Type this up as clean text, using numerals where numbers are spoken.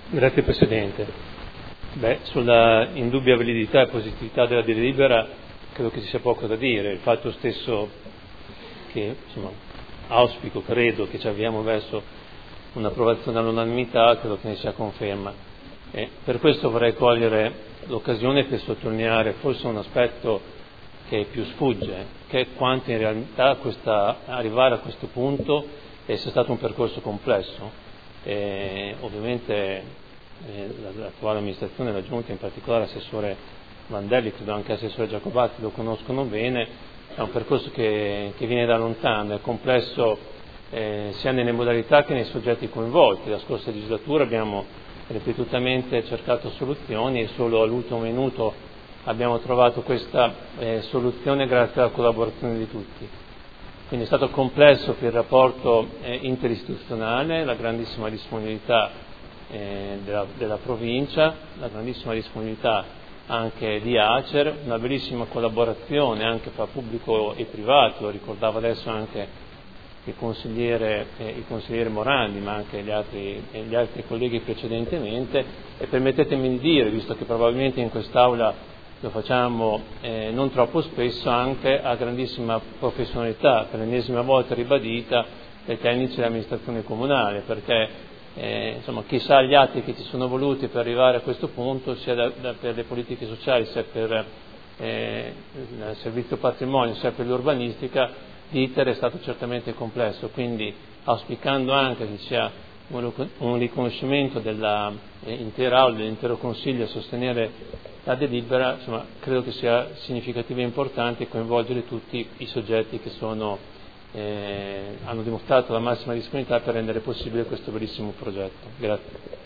Grazie Presidente. Sulla indubbia validità e positività della delibera credo che ci sia poco da dire. Il fatto stesso che auspico, credo che ci avviamo verso un'approvazione all'unanimità, credo che ne sia conferma. Per questo vorrei cogliere l'occasione per sottolineare forse un aspetto che più sfugge, che è quanto in realtà arrivare a questo punto sia stato un percorso complesso. Ovviamente l'attuale amministrazione, la Giunta, in particolare l'assessore Vandelli, credo anche l'assessore Giacobatti lo conoscono bene. È un percorso che viene da lontano, è complesso sia nelle modalità che nei soggetti coinvolti. La scorsa legislatura abbiamo ripetutamente cercato soluzioni e solo all'ultimo minuto abbiamo trovato questa soluzione grazie alla collaborazione di tutti. Quindi è stato complesso per il rapporto interistituzionale, la grandissima disponibilità della provincia, la grandissima disponibilità anche di Acer, una bellissima collaborazione anche fra pubblico e privato, lo ricordava adesso anche il consigliere Morandi, ma anche gli altri colleghi precedentemente. E permettetemi di dire, visto che probabilmente in quest'Aula lo facciamo non troppo spesso, anche a grandissima professionalità, per l'ennesima volta ribadita, dei tecnici dell'amministrazione comunale, perché chissà gli atti che ci sono voluti per arrivare a questo punto, sia per le politiche sociali, sia per il servizio patrimonio, sia per l'urbanistica. L'iter è stato certamente complesso, quindi auspicando anche che ci sia un riconoscimento dell'intera Aula, dell'intero Consiglio a sostenere la delibera, credo che sia significativo e importante coinvolgere tutti i soggetti che hanno dimostrato la massima disponibilità per rendere possibile questo bellissimo progetto. Grazie.